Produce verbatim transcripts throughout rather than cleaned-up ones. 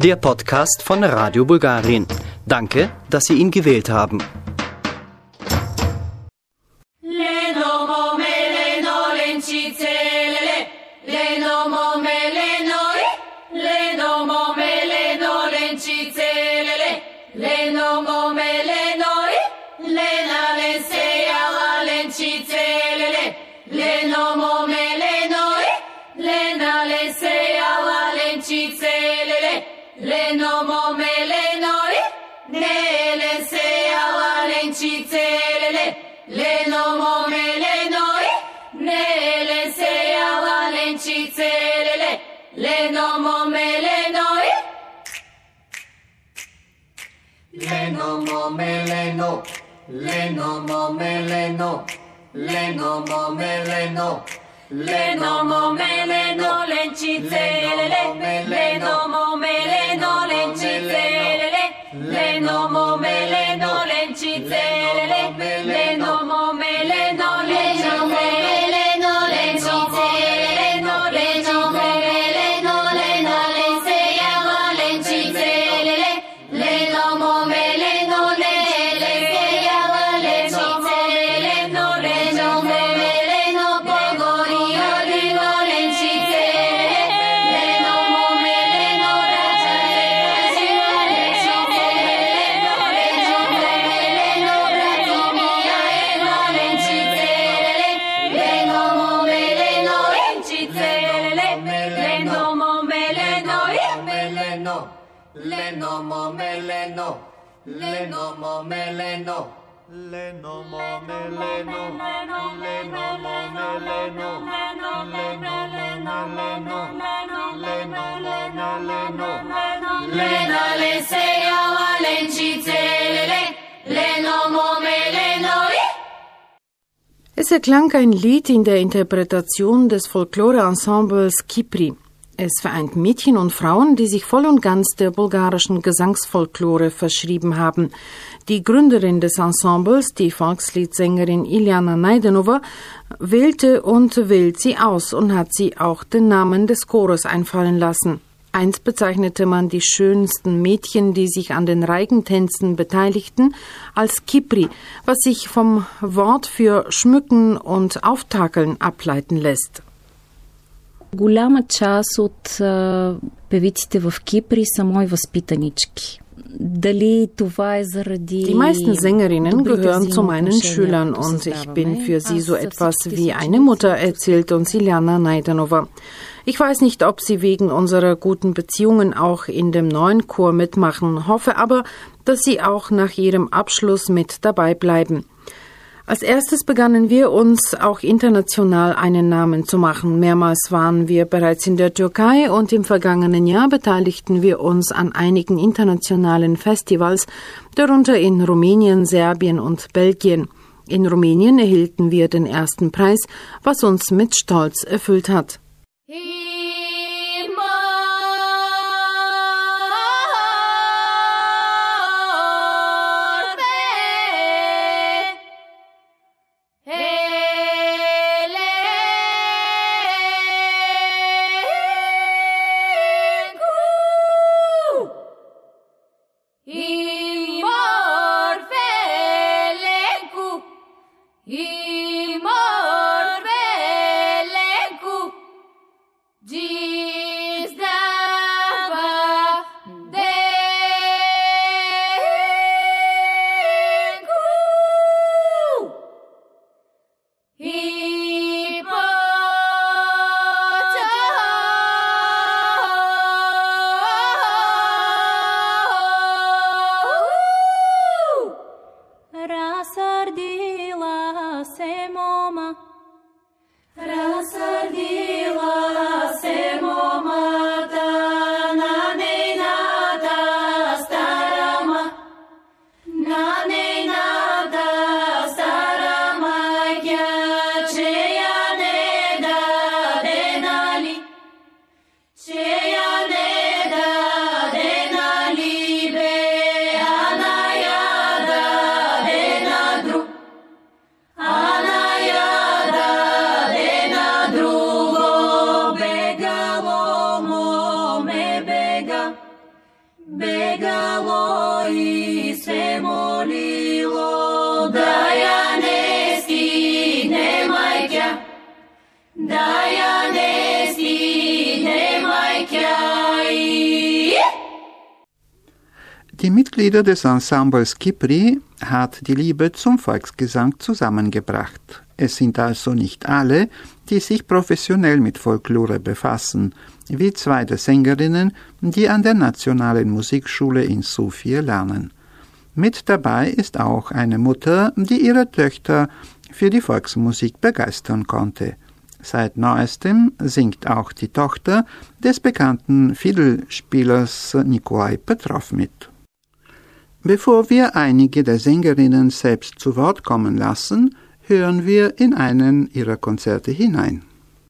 der Podcast von Radio Bulgarien. Danke, dass Sie ihn gewählt haben. Leno momeleno, leno momeleno, leno momeleno, leno momeleno, lencizelele, leno momeleno, lencizelele, leno momeleno, lencizelele, leno momeleno, lencizelele, leno momeleno, lencizelele, leno momeleno, lena leseyama, lencizelele, leno momeleno, leseyama, leno momeleno, leno momeleno, pogorio, leno lencizelele, leno momeleno, leno momeleno, leno momeleno, razumia, ema, lencizelele, leno momeleno, lencizelele, leno momeleno, momeleno, leno momeleno, leno momeleno, leno momeleno, leno momeleno, leno momeleno, lena leseyama, lencizelele, leno momeleno. Es erklang ein Lied in der Interpretation des Folklore-Ensembles Kipri. Es vereint Mädchen und Frauen, die sich voll und ganz der bulgarischen Gesangsfolklore verschrieben haben. Die Gründerin des Ensembles, die Volksliedsängerin Iljana Najdenova, wählte und wählt sie aus und hat sie auch den Namen des Chores einfallen lassen. Einst bezeichnete man die schönsten Mädchen, die sich an den Reigentänzen beteiligten, als Kipri, was sich vom Wort für schmücken und auftakeln ableiten lässt. Голяма част от а, певиците в Кипри са мои възпитанички. Дали това е заради... Die meisten Sängerinnen gehören zu meinen Schülern und ich bin für sie so etwas wie eine Mutter, erzählt uns Iljana Najdenova. Ich weiß nicht, ob sie wegen unserer guten Beziehungen auch in dem neuen Chor mitmachen, hoffe aber, dass sie auch nach ihrem Abschluss mit dabei bleiben. Als erstes begannen wir uns auch international einen Namen zu machen. Mehrmals waren wir bereits in der Türkei und im vergangenen Jahr beteiligten wir uns an einigen internationalen Festivals, darunter in Rumänien, Serbien und Belgien. In Rumänien erhielten wir den ersten Preis, was uns mit Stolz erfüllt hat. Бегало и се молило, да я не стигне майка, да я не стигне майка. Die Mitglieder des Ensembles Kipri hat die Liebe zum Volksgesang zusammengebracht. Es sind also nicht alle, die sich professionell mit Folklore befassen, wie zwei der Sängerinnen, die an der Nationalen Musikschule in Sofia lernen. Mit dabei ist auch eine Mutter, die ihre Töchter für die Volksmusik begeistern konnte. Seit neuestem singt auch die Tochter des bekannten Fidelspielers Nikolai Petrov mit. Bevor wir einige der Sängerinnen selbst zu Wort kommen lassen, hören wir in einen ihrer Konzerte hinein.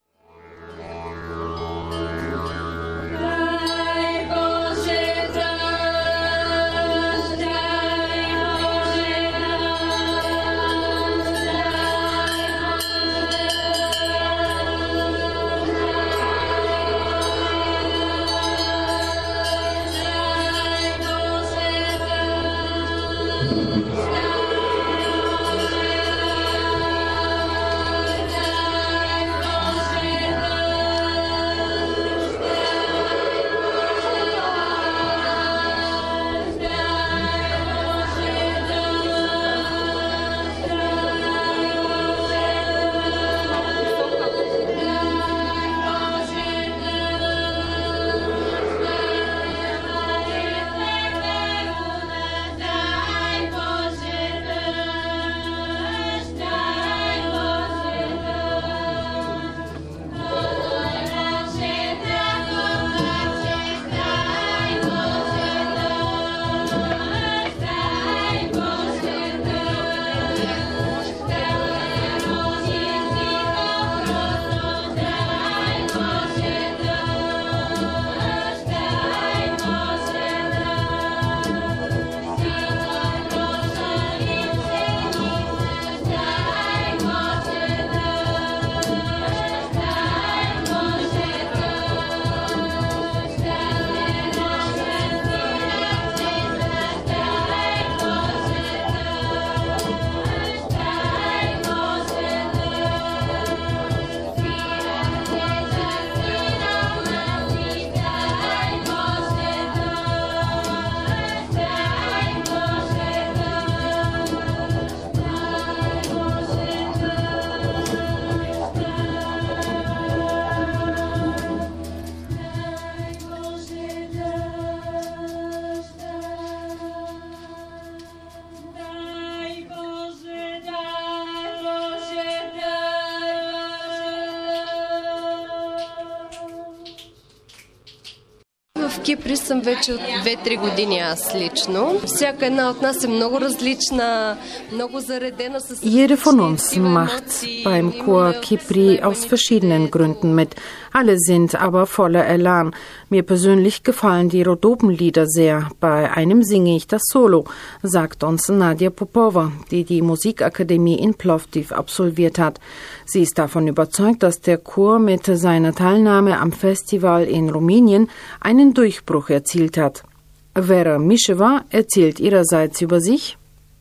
В Кипри съм вече от две-три години аз лично. Всяка една от нас е много различна, много заредена с... Jede von uns macht beim Chor Kipri aus verschiedenen Gründen mit. Alle sind aber voller Elan. Mir persönlich gefallen die Rhodopenlieder sehr. Bei einem singe ich das Solo, sagt uns Nadia Popova, die die Musikakademie in Plovdiv absolviert hat. Sie ist davon überzeugt, dass der Chor mit seiner Teilnahme am Festival in Rumänien einen Durchbruch erzielt hat. Vera Mischeva erzählt ihrerseits über sich.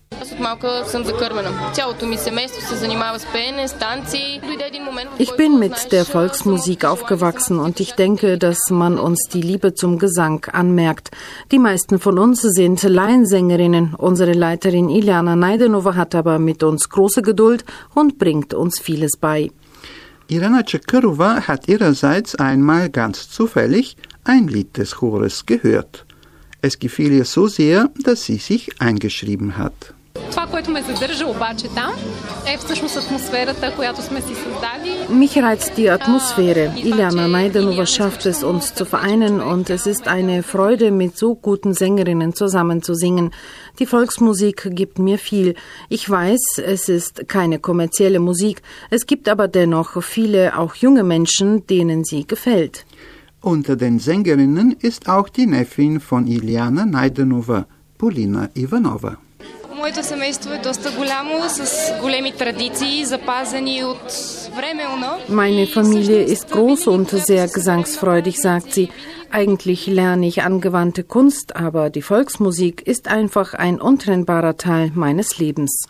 Ich bin mit der Volksmusik aufgewachsen und ich denke, dass man uns die Liebe zum Gesang anmerkt. Die meisten von uns sind Laiensängerinnen. Unsere Leiterin Iljana Najdenova hat aber mit uns große Geduld und bringt uns vieles bei. Irena Čekrova hat ihrerseits einmal ganz zufällig ein Lied des Chores gehört. Es gefiel ihr so sehr, dass sie sich eingeschrieben hat. Mich reizt die Atmosphäre. Iljana Najdenova schafft es, uns zu vereinen und es ist eine Freude, mit so guten Sängerinnen zusammen zu singen. Die Volksmusik gibt mir viel. Ich weiß, es ist keine kommerzielle Musik. Es gibt aber dennoch viele, auch junge Menschen, denen sie gefällt. Unter den Sängerinnen ist auch die Neffin von Iljana Najdenova, Polina Ivanova. Моето семейство е доста голямо, с големи традиции, запазени от временно. Meine Familie ist groß und sehr gesangsfreudig, sagt sie. Eigentlich lerne ich angewandte Kunst, aber die Volksmusik ist einfach ein untrennbarer Teil meines Lebens.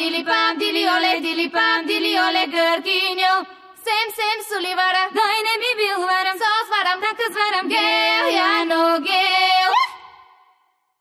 Dilipam, dili ole, gărghinio, sem, sem, sulivara, doi ne mi